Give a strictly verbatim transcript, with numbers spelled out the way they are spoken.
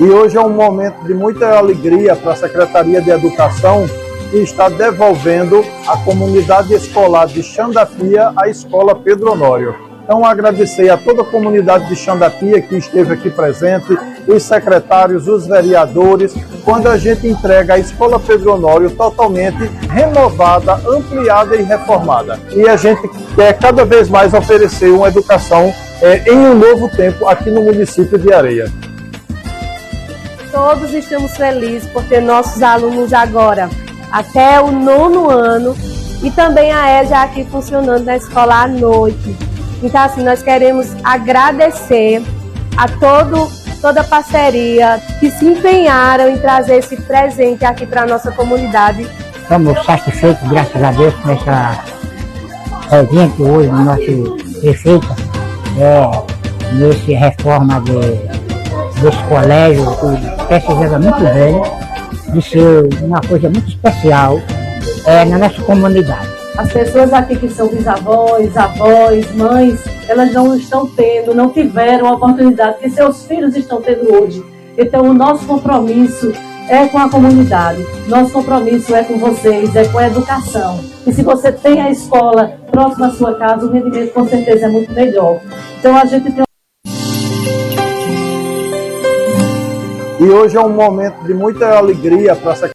E hoje é um momento de muita alegria para a Secretaria de Educação, que está devolvendo a comunidade escolar de Xandapia à Escola Pedro Honório. Então, agradecer a toda a comunidade de Xandapia que esteve aqui presente, os secretários, os vereadores, quando a gente entrega a Escola Pedro Honório totalmente renovada, ampliada e reformada. E a gente quer cada vez mais oferecer uma educação é, em um novo tempo aqui no município de Areia. Todos estamos felizes por ter nossos alunos agora até o nono ano e também a E já aqui funcionando na escola à noite. Então, assim, nós queremos agradecer a todo, toda a parceria que se empenharam em trazer esse presente aqui para a nossa comunidade. Estamos satisfeitos, graças a Deus, com essa evento hoje do nosso prefeito, é, nesse reforma de, desse colégio, que precisava muito velho, de ser uma coisa muito especial é, na nossa comunidade. As pessoas aqui que são bisavós, avós, mães, elas não estão tendo, não tiveram a oportunidade que seus filhos estão tendo hoje. Então o nosso compromisso é com a comunidade, nosso compromisso é com vocês, é com a educação. E se você tem a escola próxima à sua casa, o rendimento com certeza é muito melhor. Então a gente tem E hoje é um momento de muita alegria para a